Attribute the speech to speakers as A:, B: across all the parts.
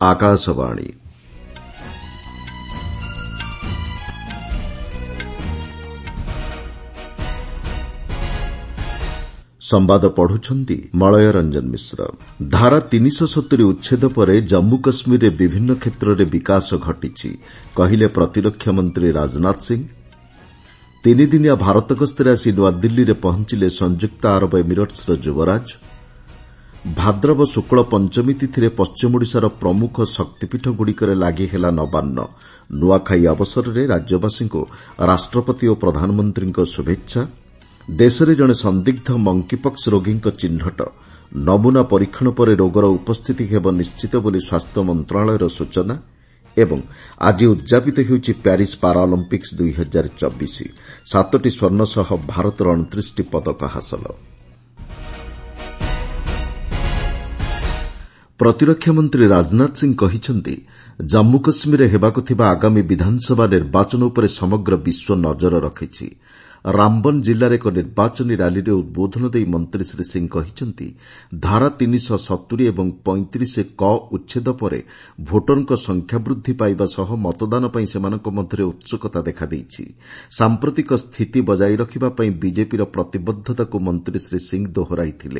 A: आकाशवाणी संवाद पढ़ुछंती मलय रंजन मिश्र। धारा 370 उच्छेद पर जम्मू कश्मीर विभिन्न क्षेत्र में विकास घटी कहले प्रतिरक्षा मंत्री राजनाथ सिंह। 3 दिनिया भारत गस्तर आसी नुआदिल्ली में पहुंचिले संयुक्त अरब एमिरेट्स युवराज। भाद्रव शुक्ल पंचमी तिथि पश्चिम ओडिशार प्रमुख शक्तिपीठगुड़िकर लागि हेला नवान्न। नुआखाई अवसर में राज्यवासी को राष्ट्रपति और प्रधानमंत्री शुभेच्छा। देश में जड़े संदिग्ध मंकीपक्स रोगी चिन्हट। नमूना परीक्षण पर रोगर उपस्थिति हेब निश्चित बोली स्वास्थ्य मंत्रालयर सूचना। एवं आज उद्यापित होउछि प्यारिस पारालंपिक्स 2024। 7टी स्वर्ण सह भारतर 29टी पदक हासिल। प्रतिरक्षा मंत्री राजनाथ सिंह कहिसंती जम्मू कश्मीर हेबाकु थिबा आगामी विधानसभा निर्वाचन उपर समग्र विश्व नजर रखिछि। रामबन जिल्लार एक निर्वाचनी रैली उद्बोधन देई मंत्री श्री सिंह कहिसंती धारा 370 एवं 35 क उच्छेद पर भोटरଙ୍କ संख्या वृद्धि पाइबा सह मतदान ପାଇଁ ସେମାନଙ୍କ ମଧ୍ୟରେ उत्सुकता देखा ଦେଇଛି। सांप्रतिक स्थिति बजाय रखिबा ପାଇଁ बीजेपीर प्रतिबद्धताକୁ मंत्री श्री सिंह दोहराइथिले।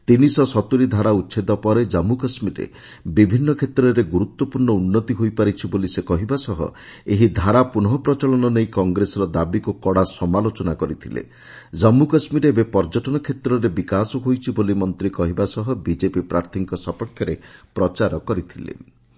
A: 370 धारा उच्छेद पर जम्मू कश्मीर विभिन्न क्षेत्र में गुरुत्वपूर्ण उन्नति होई पारिछि बोली से कहिबा सह एही धारा पुनः प्रचलन नै कांग्रेसर दाबी को कड़ा समालोचना करथिले। जम्मू कश्मीर एबे पर्यटन क्षेत्र में विकास होईछि बोली मंत्री कहिबा सह बीजेपी प्रार्थी सपक्ष में प्रचार करथिले।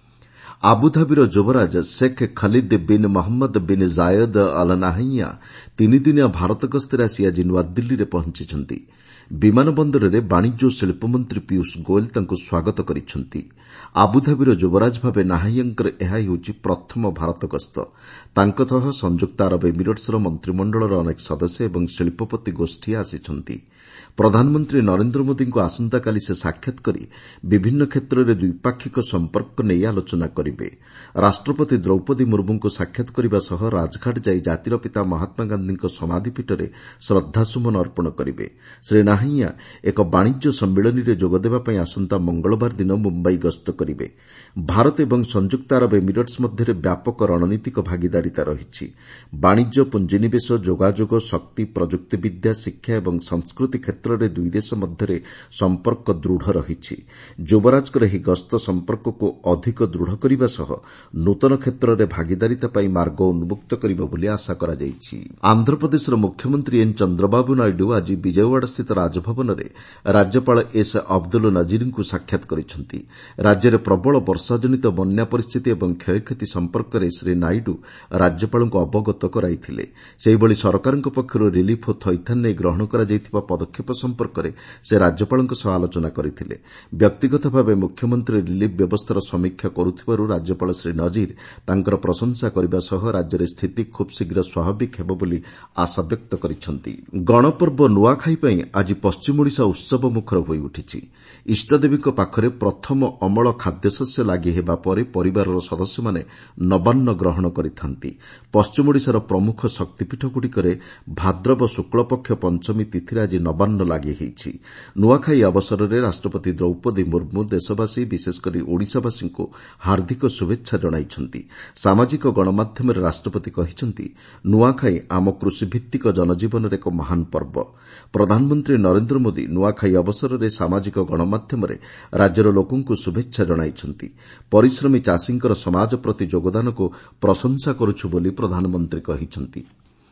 A: आबुधाबीर युवराज शेख खलीद बिन मोहम्मद बिन जायद अल नाहियां 3 दिनिया भारत गस्तर आसी आज नुआदिल्ली में पहुंचिछंती। विमान बंदर में वाणिज्य और शिल्प मंत्री पीयूष गोयल तांको स्वागत करिछंती। आबुधाबीर युवराज भावे नाहियांकर एहा हेउछि प्रथम भारत गस्त। तांको सह संयुक्त अरब एमिरेट्सर मंत्रिमंडलर अनेक सदस्य एवं शिल्पपति गोष्ठी आसिछंती। प्रधानमंत्री नरेन्द्र मोदी को आसंताकाली से साक्षात करी विभिन्न क्षेत्र में द्विपाक्षिक संपर्क नहीं आलोचना करिवे। राष्ट्रपति द्रौपदी मुर्मू को साक्षात करने सह राजघाट जाई जातिर पिता महात्मा गांधी समाधिपीठ में श्रद्धासुमन अर्पण करिवे। श्री नाहिया एक वाणिज्य सम्मेलन में जोगदेवाई आसंता मंगलवार दिन मुंबई गस्त करिवे। भारत एवं संयुक्त अरब एमिरेट्स मध्य व्यापक रणनीतिक भागीदारिता रही। वाणिज्य पुंजीनिवेश जोगाजोग शक्ति प्रजुक्तिविद्या शिक्षा एवं संस्कृति क्षेत्र में दुई देश मध्य संपर्क दृढ़ रही। युवराजकर ଏହି गस्त संपर्क को अधिक दृढ़ करने सह नूतन क्षेत्र में भागीदारिता पर मार्ग उन्मुक्त करिबो बोली आशा करा जायछि। आंध्र प्रदेशर मुख्यमंत्री एन चंद्रबाबू नायडू आज विजयवाड़ा स्थित राजभवन में राज्यपाल एस अब्दुल नजीर को साक्षात करिसेंती। राज्य में प्रबल वर्षाजनित बन्या परिस्थिति एवं क्षयक्षति संपर्क में श्री नायडू राज्यपाल को अवगत कराइथिले। सेहिभଳି सरकारଙ୍କ पक्षରୁ रिलीफ ଓ ଥଇଥାନ ନେଇ ଗ୍ରହଣ କରାଯାଇଥିବା पदक्षेप संपर्क में से राज्यपाल आलोचना करथिले। व्यक्तिगत भाव मुख्यमंत्री रिलीफ व्यवस्थार समीक्षा करुथिबारु राज्यपाल श्री नजीर तांकर प्रशंसा करने सह राज्य स्थिति खूब शीघ्र स्वाभाविक हेब बोली आशा व्यक्त करिसेंती। गणपर्व नुआखाई पई आज पश्चिम ओडिशा उत्सव मुखर होई उठिछि। इष्टदेवीक पाखरे प्रथम अमल खाद्यशस्य लागि हेबा परे परिवारर सदस्य माने नवान्न ग्रहण करिथांती। पश्चिम ओडिशार प्रमुख शक्तिपीठगुड़िकरे भाद्रव शुक्ल पक्ष पंचमी तिथि आज नवान्न लागि हेछि। नुआखाई अवसर में राष्ट्रपति द्रौपदी मुर्मू देशवासी विशेषकर ओडिशावासी को हार्दिक शुभेच्छा जणाइछंती। सामाजिक गणमाध्यम राष्ट्रपति कहिसंती नुआखाई आम कृषिभित्तिक जनजीवन एक महान पर्व। प्रधानमंत्री नरेन्द्र मोदी नुआखाई अवसर में सामाजिक गणमाध्यम राज्यर लोकंकु शुभेच्छा जणाइछंती। परिश्रमी चाषींकर समाज प्रति योगदान को प्रशंसा करुछु बोली प्रधानमंत्री कहिसंती।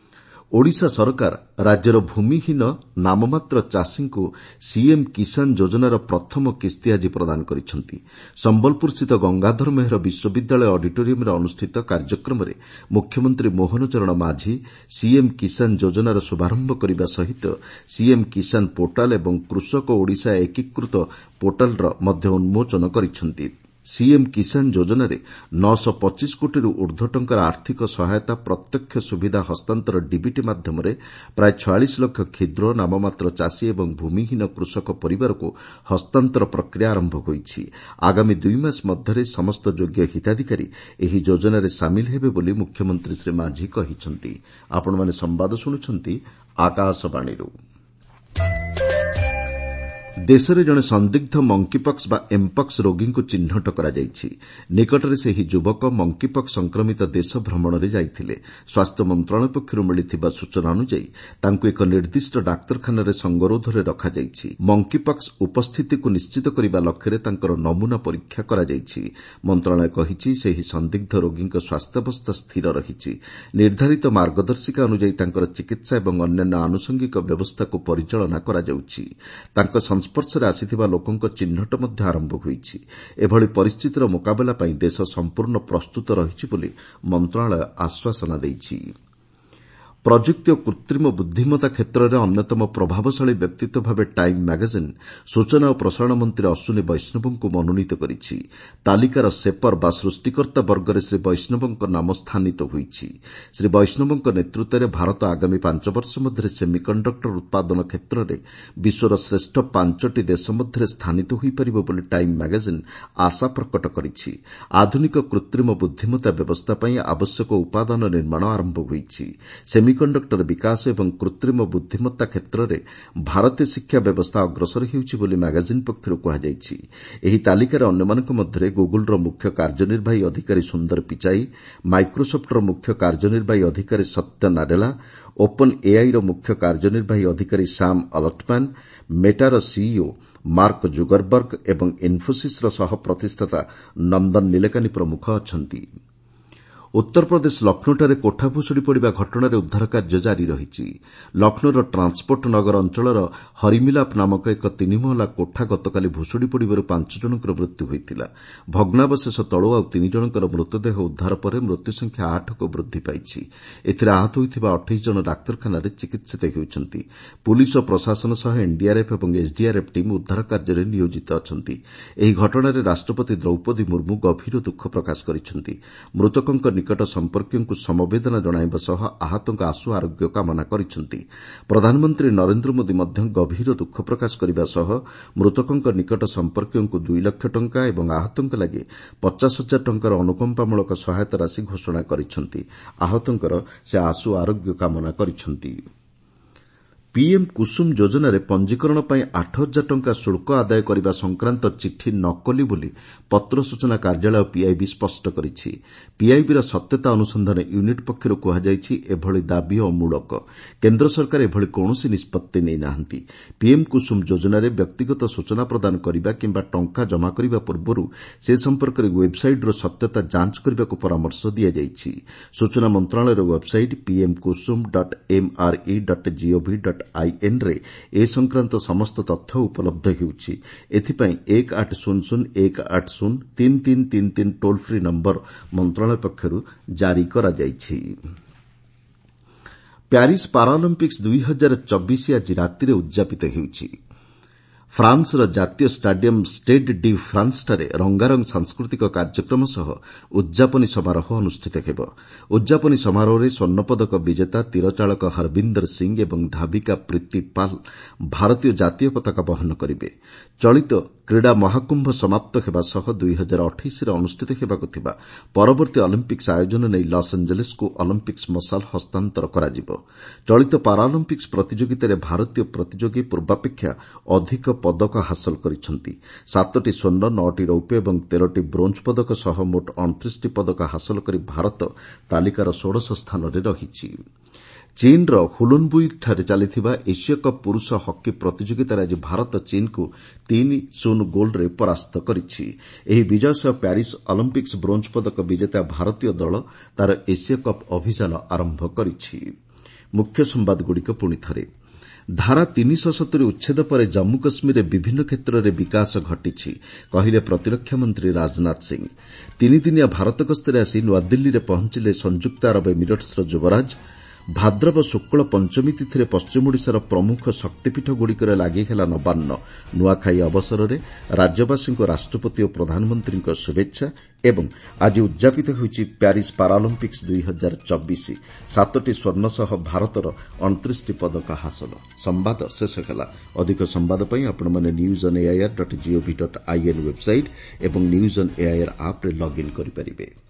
A: ओडिशा सरकार राज्यर भूमिहीन नाममात्र चाषी को सीएम किसान योजनार प्रथम किस्ती आज प्रदान करिसेंती। संबलपुर स्थित गंगाधर मेहर विश्वविद्यालय ऑडिटोरियम में अनुष्ठित कार्यक्रम में मुख्यमंत्री मोहन चरण माझी सीएम किसान योजनार शुभारंभ करने सहित सीएम किसान पोर्टाल एवं कृषक ओडिशा एकीकृत पोर्टालर मध्य उन्मोचन करिसेंती। सीएम किसान योजनार 925 कोटी ऊर्ध्व टंकार आर्थिक सहायता प्रत्यक्ष सुविधा हस्तांतर डीबीटी माध्यम प्राय 46 लाख क्षुद्र नाममात्र चाषी एवं भूमिहीन कृषक परिवार को हस्तांतर प्रक्रिया आरंभ होईछि। आगामी 2 मास मध्य समस्त योग्य हिताधिकारी एही योजनार सामिल हेबे बोली मुख्यमंत्री श्री माझी कहिसंती। आपन माने संवाद सुनुछंती आकाशवाणी। ଦେଶରେ ଜଣେ ସନ୍ଦିଗ୍ଧ ମଙ୍କିପକ୍ସ ବା ଏମ୍ପକ୍ସ ରୋଗୀଙ୍କୁ ଚିହ୍ନଟ କରାଯାଇଛି। ନିକଟରେ ସେହି ଯୁବକ ମଙ୍କିପକ୍ସ ସଂକ୍ରମିତ ଦେଶ ଭ୍ରମଣରେ ଯାଇଥିଲେ। ସ୍ୱାସ୍ଥ୍ୟ ମନ୍ତ୍ରଣାଳୟ ପକ୍ଷରୁ ମିଳିଥିବା ସୂଚନା ଅନୁଯାୟୀ ତାଙ୍କୁ ଏକ ନିର୍ଦ୍ଦିଷ୍ଟ ଡାକ୍ତରଖାନାରେ ସଙ୍ଗରୋଧରେ ରଖାଯାଇଛି। ମଙ୍କିପକ୍ସ ଉପସ୍ଥିତିକୁ ନିଶ୍ଚିତ କରିବା ଲକ୍ଷ୍ୟରେ ତାଙ୍କର ନମୁନା ପରୀକ୍ଷା କରାଯାଇଛି। ମନ୍ତ୍ରଣାଳୟ କହିଛି ସେହି ସନ୍ଦିଗ୍ଧ ରୋଗୀଙ୍କ ସ୍ୱାସ୍ଥ୍ୟାବସ୍ଥା ସ୍ଥିର ରହିଛି। ନିର୍ଦ୍ଧାରିତ ମାର୍ଗଦର୍ଶିକା ଅନୁଯାୟୀ ତାଙ୍କର ଚିକିତ୍ସା ଏବଂ ଅନ୍ୟାନ୍ୟ ଆନୁଷଙ୍ଗିକ ବ୍ୟବସ୍ଥାକୁ ପରିଚାଳନା କରାଯାଉଛି। ତାଙ୍କ ସଂସ୍ପର୍ଶରେ ଆସିଥିବା ଲୋକଙ୍କ ଚିହ୍ନଟ ମଧ୍ୟ ଆରମ୍ଭ ହୋଇଛି। ଏଭଳି ପରିସ୍ଥିତିର ମୁକାବିଲା ପାଇଁ ଦେଶ ସମ୍ପୂର୍ଣ୍ଣ ପ୍ରସ୍ତୁତ ରହିଛି ବୋଲି ମନ୍ତ୍ରଣାଳୟ ଆଶ୍ୱାସନା ଦେଇଛି। ପ୍ରଯୁକ୍ତି ଓ କୃତ୍ରିମ ବୁଦ୍ଧିମତ୍ତା କ୍ଷେତ୍ରରେ ଅନ୍ୟତମ ପ୍ରଭାବଶାଳୀ ବ୍ୟକ୍ତିତ୍ୱ ଭାବେ ଟାଇମ୍ ମ୍ୟାଗାଜିନ୍ ସୂଚନା ଓ ପ୍ରସାରଣ ମନ୍ତ୍ରୀ ଅଶ୍ୱିନୀ ବୈଷ୍ଣବଙ୍କୁ ମନୋନୀତ କରିଛି। ତାଲିକାର ସେପର ବା ସୃଷ୍ଟିକର୍ତ୍ତା ବର୍ଗରେ ଶ୍ରୀ ବୈଷ୍ଣବଙ୍କ ନାମ ସ୍ଥାନିତ ହୋଇଛି। ଶ୍ରୀ ବୈଷ୍ଣବଙ୍କ ନେତୃତ୍ୱରେ ଭାରତ ଆଗାମୀ 5 ବର୍ଷ ମଧ୍ୟରେ ସେମିକଣ୍ଡକ୍ଟର ଉତ୍ପାଦନ କ୍ଷେତ୍ରରେ ବିଶ୍ୱର ଶ୍ରେଷ୍ଠ 5ଟି ଦେଶ ମଧ୍ୟରେ ସ୍ଥାନିତ ହୋଇପାରିବ ବୋଲି ଟାଇମ୍ ମ୍ୟାଗାଜିନ୍ ଆଶା ପ୍ରକଟ କରିଛି। ଆଧୁନିକ କୃତ୍ରିମ ବୁଦ୍ଧିମତ୍ତା ବ୍ୟବସ୍ଥା ପାଇଁ ଆବଶ୍ୟକ ଉପାଦାନ ନିର୍ମାଣ ଆରମ୍ଭ ହୋଇଛି। ସେମିକଣ୍ଡକ୍ଟର ବିକାଶ ଏବଂ କୃତ୍ରିମ ବୁଦ୍ଧିମତ୍ତା କ୍ଷେତ୍ରରେ ଭାରତୀୟ ଶିକ୍ଷା ବ୍ୟବସ୍ଥା ଅଗ୍ରସର ହେଉଛି ବୋଲି ମ୍ୟାଗାଜିନ୍ ପକ୍ଷରୁ କୁହାଯାଇଛି। ଏହି ତାଲିକାରେ ଅନ୍ୟମାନଙ୍କ ମଧ୍ୟରେ ଗୁଗୁଲର ମୁଖ୍ୟ କାର୍ଯ୍ୟନିର୍ବାହୀ ଅଧିକାରୀ ସୁନ୍ଦର ପିଚାଇ, ମାଇକ୍ରୋସଫ୍ଟର ମୁଖ୍ୟ କାର୍ଯ୍ୟନିର୍ବାହୀ ଅଧିକାରୀ ସତ୍ୟ ନାଡେଲା, ଓପନ୍ ଏଆଇର ମୁଖ୍ୟ କାର୍ଯ୍ୟନିର୍ବାହୀ ଅଧିକାରୀ ସାମ୍ ଅଲଟମ୍ୟାନ୍, ମେଟାର ସିଇଓ ମାର୍କ ଜୁଗରବର୍ଗ ଏବଂ ଇନ୍ଫୋସିସ୍ର ସହ ପ୍ରତିଷ୍ଠାତା ନନ୍ଦନ ନିଲେକାନି ପ୍ରମୁଖ ଅଛନ୍ତି। ଉତ୍ତରପ୍ରଦେଶ ଲକ୍ଷ୍ନୌଠାରେ କୋଠା ଭୁଶୁଡ଼ି ପଡ଼ିବା ଘଟଣାରେ ଉଦ୍ଧାର କାର୍ଯ୍ୟ ଜାରି ରହିଛି। ଲକ୍ଷ୍ନୌର ଟ୍ରାନ୍ସପୋର୍ଟ ନଗର ଅଞ୍ଚଳର ହରିମିଲାପ ନାମକ ଏକ 3 ମହଲା କୋଠା ଗତକାଲି ଭୁଶୁଡ଼ି ପଡ଼ିବାରୁ 5 ଜଣଙ୍କର ମୃତ୍ୟୁ ହୋଇଥିଲା। ଭଗ୍ନାବଶେଷ ତଳୁ ଆଉ 3 ଜଣଙ୍କର ମୃତଦେହ ଉଦ୍ଧାର ପରେ ମୃତ୍ୟୁସଂଖ୍ୟା 8କୁ ବୃଦ୍ଧି ପାଇଛି। ଏଥିରେ ଆହତ ହୋଇଥିବା 28 ଜଣ ଡାକ୍ତରଖାନାରେ ଚିକିିିତ ହେଉଛନ୍ତି। ପୁଲିସ୍ ଓ ପ୍ରଶାସନ ସହ ଏନ୍ଡିଆର୍ଏଫ୍ ଏବଂ ଏସ୍ଡିଆର୍ଏଫ୍ ଟିମ୍ ଉଦ୍ଧାର କାର୍ଯ୍ୟରେ ନିୟୋଜିତ ଅଛନ୍ତି। ଏହି ଘଟଣାରେ ରାଷ୍ଟ୍ରପତି ଦ୍ରୌପଦୀ ମୁର୍ମୁ ଗଭୀର ଦୁଃଖ ପ୍ରକାଶ କରିଛନ୍ତି। ମୃତକଙ୍କ ନିକଟ ସମ୍ପର୍କୀୟଙ୍କୁ ସମବେଦନା ଜଣାଇବା ସହ ଆହତଙ୍କ ଆଶୁ ଆରୋଗ୍ୟ କାମନା କରିଛନ୍ତି। ପ୍ରଧାନମନ୍ତ୍ରୀ ନରେନ୍ଦ୍ର ମୋଦି ମଧ୍ୟ ଗଭୀର ଦୁଃଖ ପ୍ରକାଶ କରିବା ସହ ମୃତକଙ୍କ ନିକଟ ସମ୍ପର୍କୀୟଙ୍କୁ 2 ଲକ୍ଷ ଟଙ୍କା ଏବଂ ଆହତଙ୍କ ଲାଗି 50,000 ଟଙ୍କାର ଅନୁକମ୍ପାମୂଳକ ସହାୟତା ରାଶି ଘୋଷଣା କରିଛନ୍ତି। ଆହତଙ୍କର ସେ ଆଶୁ ଆରୋଗ୍ୟ କାମନା କରିଛନ୍ତି। ପିଏମ୍ କୁସୁମ ଯୋଜନାରେ ପଞ୍ଜୀକରଣ ପାଇଁ 8,000 ଟଙ୍କା ଶୁଳ୍କ ଆଦାୟ କରିବା ସଂକ୍ରାନ୍ତ ଚିଠି ନକଲି ବୋଲି ପତ୍ର ସୂଚନା କାର୍ଯ୍ୟାଳୟ ପିଆଇବି ସ୍ପଷ୍ଟ କରିଛି। ପିଆଇବିର ସତ୍ୟତା ଅନୁସନ୍ଧାନ ୟୁନିଟ୍ ପକ୍ଷରୁ କୁହାଯାଇଛି ଏଭଳି ଦାବି ଅମୂଳକ। କେନ୍ଦ୍ର ସରକାର ଏଭଳି କୌଣସି ନିଷ୍ପତ୍ତି ନେଇନାହାନ୍ତି। ପିଏମ୍ କୁସୁମ ଯୋଜନାରେ ବ୍ୟକ୍ତିଗତ ସୂଚନା ପ୍ରଦାନ କରିବା କିମ୍ବା ଟଙ୍କା ଜମା କରିବା ପୂର୍ବରୁ ସେ ସମ୍ପର୍କରେ ୱେବ୍ସାଇଟ୍ର ସତ୍ୟତା ଯାଞ୍ଚ କରିବାକୁ ପରାମର୍ଶ ଦିଆଯାଇଛି। ସୂଚନା ମନ୍ତ୍ରଣାଳୟର ୱେବ୍ସାଇଟ୍ pmkusum.mre.gov.in ରେ ଏ ସଂକ୍ରାନ୍ତ ସମସ୍ତ ତଥ୍ୟ ଉପଲବ୍ଧ ହେଉଛି। ଏଥିପାଇଁ 180-180-3333 ଟୋଲ୍ ଫ୍ରି ନମ୍ବର ମନ୍ତ୍ରଣାଳୟ ପକ୍ଷରୁ ଜାରି କରାଯାଇଛି। ପ୍ୟାରିସ୍ ପାରାଅଲିମ୍ପିକ୍ସ 2024 ଆଜି ରାତିରେ ଉଦ୍ଯାପିତ ହେଉଛି। ଫ୍ରାନ୍ସର ଜାତୀୟ ଷ୍ଟାଡିୟମ୍ ଷ୍ଟେଡ୍ ଡି ଫ୍ରାନ୍ସଠାରେ ରଙ୍ଗାରଙ୍ଗ ସାଂସ୍କୃତିକ କାର୍ଯ୍ୟକ୍ରମ ସହ ଉଦ୍ଯାପନୀ ସମାରୋହ ଅନୁଷ୍ଠିତ ହେବ। ଉଦ୍ଯାପନୀ ସମାରୋହରେ ସ୍ୱର୍ଣ୍ଣପଦକ ବିଜେତା ତୀରଚାଳକ ହରବିନ୍ଦର ସିଂ ଏବଂ ଧାବିକା ପ୍ରୀତି ପାଲ୍ ଭାରତୀୟ ଜାତୀୟ ପତାକା ବହନ କରିବେ। ଚଳିତ କ୍ରୀଡ଼ା ମହାକୁମ୍ଭ ସମାପ୍ତ ହେବା ସହ 2028ରେ ଅନୁଷ୍ଠିତ ହେବାକୁ ଥିବା ପରବର୍ତ୍ତୀ ଅଲିମ୍ପିକ୍ସ ଆୟୋଜନ ନେଇ ଲସ୍ ଆଞ୍ଜେଲେସ୍କୁ ଅଲିମ୍ପିକ୍ସ ମଶାଲ ହସ୍ତାନ୍ତର କରାଯିବ। ଚଳିତ ପାରାଅଲିମ୍ପିକ୍ସ ପ୍ରତିଯୋଗିତାରେ ଭାରତୀୟ ପ୍ରତିଯୋଗୀ ପୂର୍ବାପେକ୍ଷା ଅଧିକ ପଦକ ହାସଲ କରିଛନ୍ତି। 7ଟି ସ୍ୱର୍ଣ୍ଣ, 9ଟି ରୌପ୍ୟ ଏବଂ 13ଟି ବ୍ରୋଞ୍ଜ ପଦକ ସହ ମୋଟ 29ଟି ପଦକ ହାସଲ କରି ଭାରତ ତାଲିକାର 16ଶ ସ୍ଥାନରେ ରହିଛି। ଚୀନ୍ର ହୁଲୁନ୍ବୁଇଠାରେ ଚାଲିଥିବା ଏସୀୟ କପ୍ ପୁରୁଷ ହକି ପ୍ରତିଯୋଗିତାରେ ଆଜି ଭାରତ ଚୀନ୍କୁ 3-0 ଗୋଲ୍ରେ ପରାସ୍ତ କରିଛି। ଏହି ବିଜୟ ସହ ପ୍ୟାରିସ୍ ଅଲିମ୍ପିକ୍ସ ବ୍ରୋଞ୍ଜ ପଦକ ବିଜେତା ଭାରତୀୟ ଦଳ ତାର ଏସୀୟ କପ୍ ଅଭିଯାନ ଆରମ୍ଭ କରିଛି। ମୁଖ୍ୟ ସମ୍ବାଦଗୁଡ଼ିକ ପୁଣିଥରେ। ଧାରା 370 ଉଚ୍ଛେଦ ପରେ ଜାମ୍ମୁ କାଶ୍ମୀରରେ ବିଭିନ୍ନ କ୍ଷେତ୍ରରେ ବିକାଶ ଘଟିଛି କହିଲେ ପ୍ରତିରକ୍ଷା ମନ୍ତ୍ରୀ ରାଜନାଥ ସିଂ। 3 ଦିନିଆ ଭାରତ ଗସ୍ତରେ ଆସି ନୂଆଦିଲ୍ଲୀରେ ପହଞ୍ଚିଲେ ସଂଯୁକ୍ତ ଆରବ ଏମିରେଟ୍ସର ଯୁବରାଜ। ଭାଦ୍ରବ ଶୁକ୍ଳ ପଞ୍ଚମୀ ତିଥିରେ ପଶ୍ଚିମ ଓଡ଼ିଶାର ପ୍ରମୁଖ ଶକ୍ତିପୀଠଗୁଡ଼ିକରେ ଲାଗି ହେଲା ନବାନ୍ନ। ନୂଆଖାଇ ଅବସରରେ ରାଜ୍ୟବାସୀଙ୍କୁ ରାଷ୍ଟ୍ରପତି ଓ ପ୍ରଧାନମନ୍ତ୍ରୀଙ୍କ ଶୁଭେଚ୍ଛା ଏବଂ ଆଜି ଉଦ୍ଯାପିତ ହେଉଛି ପ୍ୟାରିସ୍ ପାରାଅଲିମ୍ପିକ୍ସ 2024। 7ଟି ସ୍ୱର୍ଣ୍ଣ ସହ ଭାରତର 29ଟି ପଦକ ହାସଲ। ସମ୍ବାଦ ଶେଷ ହେଲା। ଅଧିକ ସମ୍ବାଦ ପାଇଁ ଆପଣମାନେ newsonair.gov.in ୱେବ୍ସାଇଟ୍ ଏବଂ ନ୍ୟୁଜ୍ ଅନ୍ ଏଆଇଆର୍ ଆପ୍ରେ ଲଗ୍ଇନ୍ କରିପାରିବେ।